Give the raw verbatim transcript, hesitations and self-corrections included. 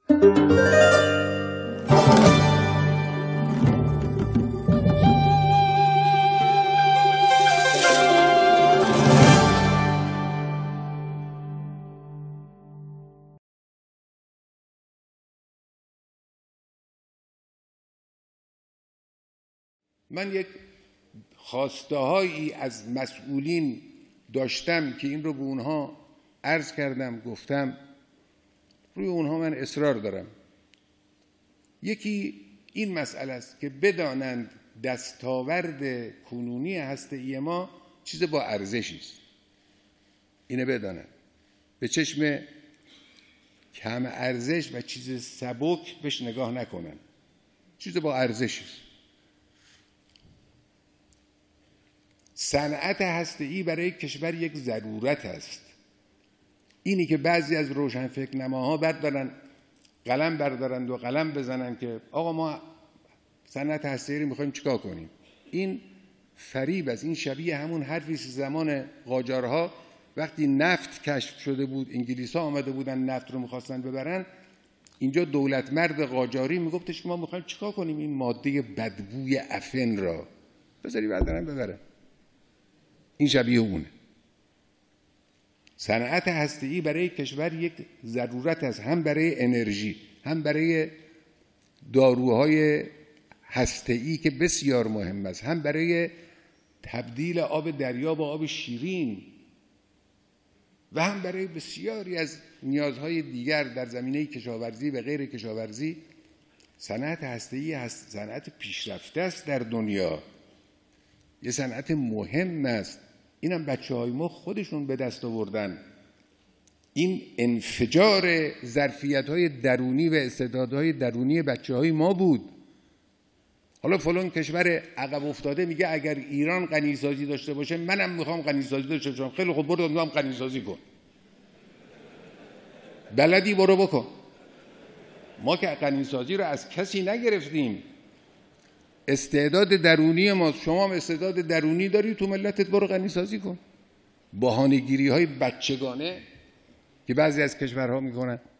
من یک خواسته‌هایی از مسئولین داشتم که این رو به اونها عرض کردم، گفتم، روی اونها من اصرار دارم. یکی این مسئله است که بدانند دستاورد کنونی هسته‌ای ما چیز با ارزشی است. اینه بدانند، به چشم کم ارزش و چیز سبک بهش نگاه نکنن. چیز با ارزشی است. صنعت هسته‌ای برای کشور یک ضرورت است. اینی که بعضی از روشنفکر نماها بعد برن قلم بردارند و قلم بزنن که آقا ما صنعت هسته‌ای رو می‌خوایم چیکار کنیم، این فریب است. این شبیه همون حرفی است زمان قاجارها وقتی نفت کشف شده بود، انگلیس‌ها آمده بودن نفت رو می‌خواستن ببرن، اینجا دولت مرد قاجاری میگفتش که ما می‌خوایم چیکار کنیم این ماده بدبوی افن را، بذاری بردارن ببرن. این شبیه اونه. صنعت هسته‌ای برای کشور یک ضرورت است، هم برای انرژی، هم برای داروهای هسته‌ای که بسیار مهم است، هم برای تبدیل آب دریا با آب شیرین و هم برای بسیاری از نیازهای دیگر در زمینه کشاورزی و غیر کشاورزی. صنعت هسته‌ای هست صنعت پیشرفته است در دنیا، یه صنعت مهم است. اینم بچه‌های ما خودشون به دست آوردن. این انفجار ظرفیت‌های درونی و استعدادهای درونی بچه‌های ما بود. حالا فلان کشور عقب افتاده میگه اگر ایران غنیسازی داشته باشه منم میخوام غنیسازی داشته باشم. خیلی خوب، برو میگم غنیسازی کن، بلدی برو بکن. ما که غنیسازی رو از کسی نگرفتیم، استعداد درونی ما. شما هم استعداد درونی داری تو ملتت، برو غنیسازی کن. بهانه‌گیری‌های بچگانه که بعضی از کشورها میکنن.